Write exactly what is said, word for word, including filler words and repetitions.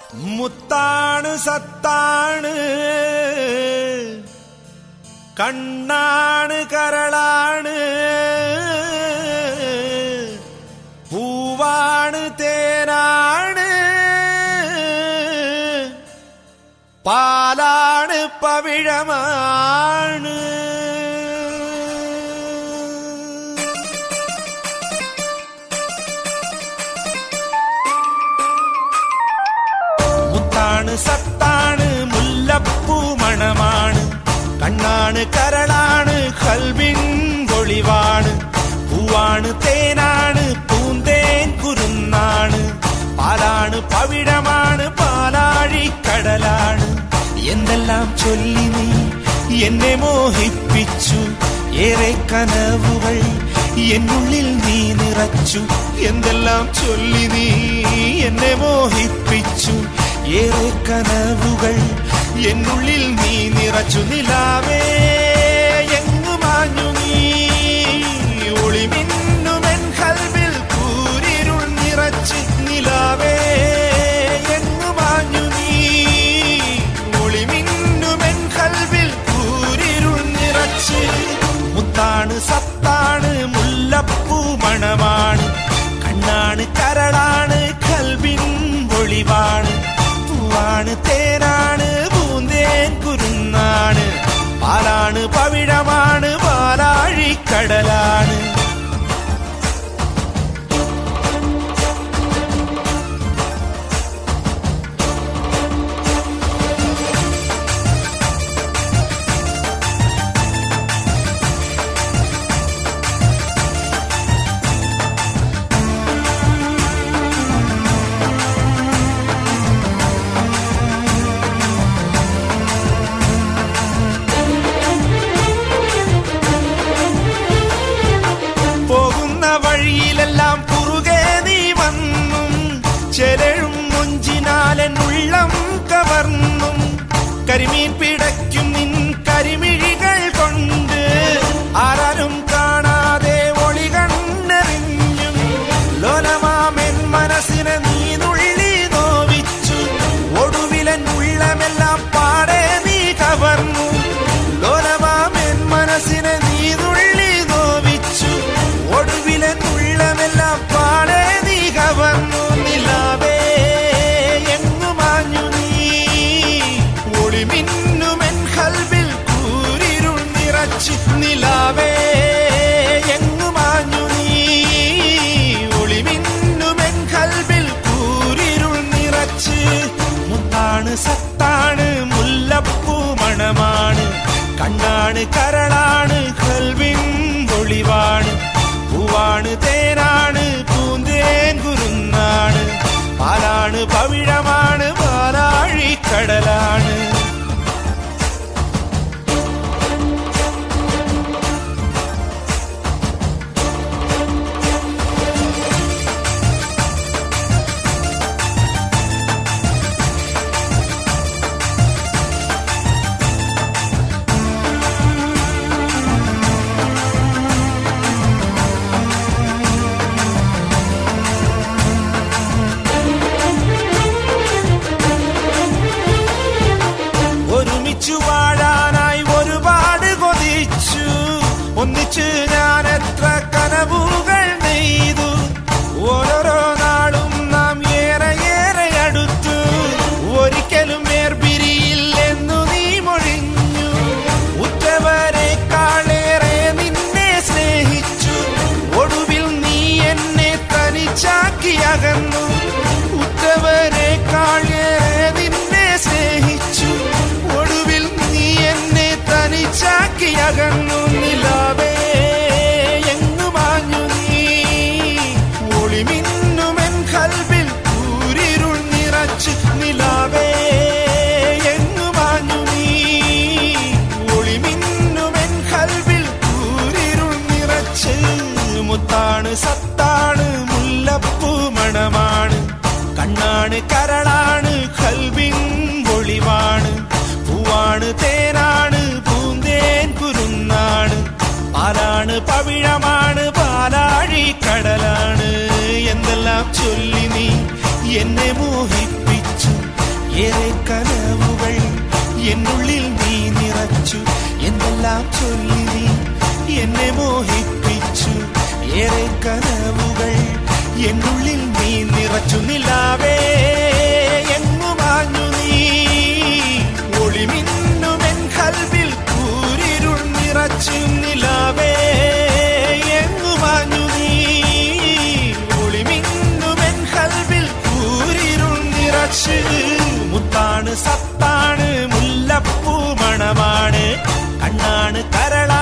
മുത്താണ് സത്താണ് കണ്ണാണ് കരളാണ് പൂവാണ് തേനാണ് പാലാണ് പവിഴമാണ് മുത്താണ് സത്താണ് മുല്ലപ്പൂ മണമാണ് കണ്ണാണ് കരളാണ് കൽവിൻ ഒളിവാണ് പൂവാണ് തേനാണ് പൂന്തേൻ കുരുന്നാണ് പാലാണ് പവിഴമാണ് പാലാഴി കടലാണ് എന്തെല്ലാം ചൊല്ലി നീ എന്നെ മോഹിപ്പിച്ചു ഏറെ കനവുകൾ എന്നുള്ളിൽ നീ നിറച്ചു എന്തെല്ലാം ചൊല്ലി നീ എന്നെ മോഹിപ്പിച്ചു ഏറെ കനവുകൾ എന്നുള്ളിൽ നീ നിറച്ചു നിലാവേ എങ്ങു മാഞ്ഞു നീ ഒളിമിന്നുമെൻ കൽവിൽ കൂരിരുൾ നിറച്ച് നിലാവേ എങ്ങു മാഞ്ഞു നീ ഒളിമിന്നുമെൻ കൽവിൽ കൂരിരുൾ നിറച്ച് മുത്താണ് സത്താണ് മുല്ലപ്പൂ മണമാണ് കണ്ണാണ് കരളാണ് കൽവിൻ ഒളിവാണ് പൂവാണ് തേനാണ് പൂന്തേൻ കുരുന്നാണ് പാലാണ് പവിഴമാണ് പാലാഴി കടലാണ് വഴിയിലെല്ലാം കുറുകെ നീ വന്നും ചെലഴും മുഞ്ചിനാലെന്നുള്ളം കവർന്നും കരിമീൻ പിടയ്ക്കും നിൻ കരിമിഴികൾ കൊണ്ട് ആരാരും കാണാതെ ഒളി കണ്ണെറിഞ്ഞും ലോലമാമെൻ മനസ്സിനെ നീ നുള്ളി നോവിച്ചു ഒടുവിലെന്നുള്ളമെല്ലാം പാടെ നീ കവർന്നു ലോലമാമെൻ മനസ്സിനെ നീ നുള്ളി നോവിച്ചു ഒടുവിലെന്നുള്ളമെല്ലാം പാടെ നീ കവർന്നു നിലാവേ എങ്ങു മാഞ്ഞു നീ ഒളിമിന്നുമെൻ കൽവിൽ കൂരിരുൾ നിറച്ച് നിലാവേ എങ്ങു മാഞ്ഞു നീ ഒളിമിന്നുമെൻ കൽവിൽ കൂരിരുൾ നിറച്ച് മുത്താണ് സത്താണ് മുല്ലപ്പൂ മണമാണ് കണ്ണാണ് കരളാണ് കൽവിൻ ഒളിവാണ് പൂവാണ് തേനാണ് പൂന്തേൻ കുരുന്നാണ് പാലാണ് പവിഴമാണ് പാലാഴി കടലാണ് വാഴാനായി ഒരുപാട് കൊതിച്ചു ഒന്നിച്ച് ഞാൻ എത്ര കനവുകൾ നെയ്തു ഓരോരോ നാളും നാം ഏറെ ഏറെ അടുത്തു ഒരിക്കലും വേർപിരിയില്ലെന്നു നീ മൊഴിഞ്ഞു ഉറ്റവരെക്കാളേറെ നിന്നെ സ്നേഹിച്ചു ഒടുവിൽ നീ എന്നെ തനിച്ചാക്കി അകന്നു ഉറ്റവരെക്കാളേറെ നിന്നെ സ്നേഹിച്ചു ഒടുവിൽ നീ എന്നെ തനിച്ചാക്കി അകന്നു നിലാവേ എങ്ങു മാഞ്ഞു നീ ഒളിമിന്നുമെൻ കൽവിൽ കൂരിരുൾ നിറച്ച് നിലാവേ എങ്ങു മാഞ്ഞു നീ ഒളിമിന്നുമെൻ കൽവിൽ കൂരിരുൾ നിറച്ച് മുത്താണ് സത്താണ് മുല്ലപ്പൂ മണമാണ് കണ്ണാണ് കരളാണ് കൽവിൻ ഒളിവാണ് പൂവാണ് തേനാണ് പൂന്തേൻ കുരുന്നാണ് പാലാണ് പവിഴമാണ് പാലാഴി കടലാണ് എന്തെല്ലാം ചൊല്ലി നീ എന്നെ മോഹിപ്പിച്ചു മുത്താണ് സത്താണ് മുല്ലപ്പൂ മണമാണ് കണ്ണാണ് കരളാണ്